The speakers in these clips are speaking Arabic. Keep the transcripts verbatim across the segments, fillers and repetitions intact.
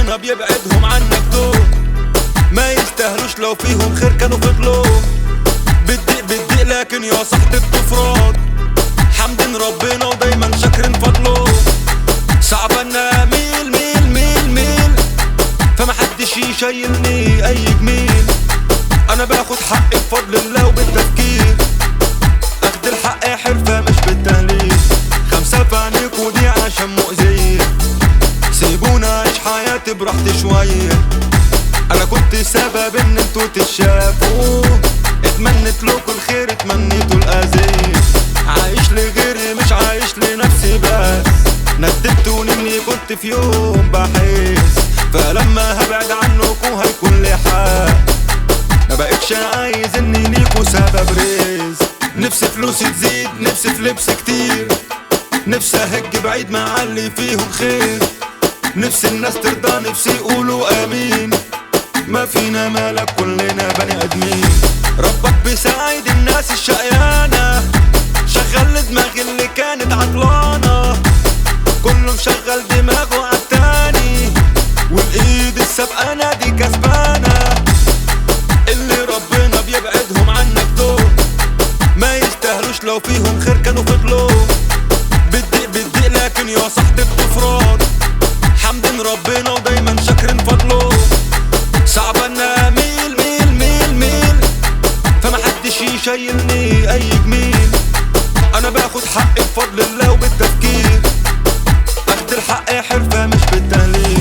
ربنا بيبعدهم عنك دول ما يستاهلوش، لو فيهم خير كانوا فضلوا. بتضيق بتضيق لكن يا صاحبي بتفرض، حمدين ربنا ودايما شاكرين فضله. صعب انا ميل ميل ميل ميل فمحدش يشيلني اي جميل. انا باخد حقي بفضل الله وبالتفكير، اخد الحق حرفة مش بالتهليل. خمسة في عينيكوا دي عشان مؤذية، سيبونا اعيش حياتي براحتي شوية. انا كنت سبب ان انتوا تتشافوا، اتمنيت لكم الخير اتمنيتوا الاذية. عايش لغيري مش عايش لنفسي بس، ندبتوني اني كنت في يوم بحس، فلما هبعد عنكوا هيكون لي حق. ما بقتش عايز اني ليكوا سبب رزق. نفسي فلوسي تزيد، نفسي في لبس كتير، نفسي اهج بعيد مع اللي فيهم خير. نفسي الناس ترضى، نفسي يقولوا امين. ما فينا مالك كلنا بني ادمين. ربك بيساعد الناس الشقيانة، شغل دماغي اللي كانت عطلانة. كله مشغل دماغه عالتاني، والايد السابقانة دي كسبانة. اللي ربنا بيبعدهم عنك دول ما يستاهلوش، لو فيهم خير كانوا فضلوا. بتضيق بتضيق لكن يا صاحبي بتفرض، حمدين ربنا ودايما شاكرين فضله. صعب انا ميل ميل ميل ميل فمحدش يشيلني اي جميل. انا باخد حقي بفضل الله وبالتفكير، اخد الحق حرفة مش بالتهليل.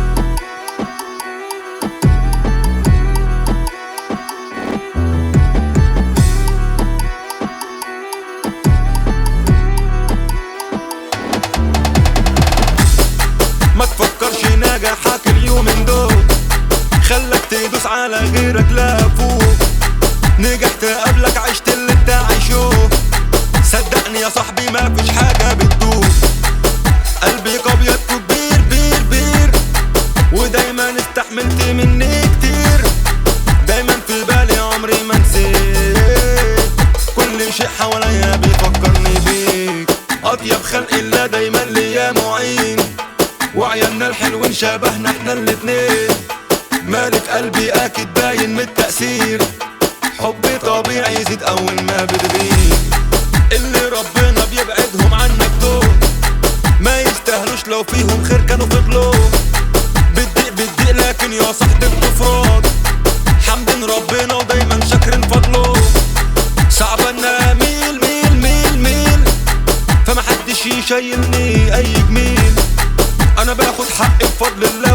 ما تفكرش نجاحك اليومين دول خلك تدوس على غيرك لا فوق. نجحت قبلك عشت اللي انت عايشه، صدقني يا صاحبي ما فيش حاجة بتدوم. قلبي ابيض كبير بير بير، ودايما استحملت مني كتير. دايما في بالي عمري ما نسيت، كل شيء حواليا بيفكرني بيك. اطيب خلق الله دايما ليا معين، وعيالنا الحلوين شبهنا احنا الاتنين. مالك قلبي اكيد باين من التأثير، حبي طبيعي يزيد اول ما بتغيب. اللي ربنا بيبعدهم عنك دول ما يستاهلوش، لو فيهم خير كانوا فضلوا. بتضيق بتضيق لكن يا صاحبي بتفرض، حمدين ربنا ودايما شاكرين فضله. صعب انا ميل ميل ميل ميل فمحدش يشيلني اي جميل. انا باخد حقي بفضل الله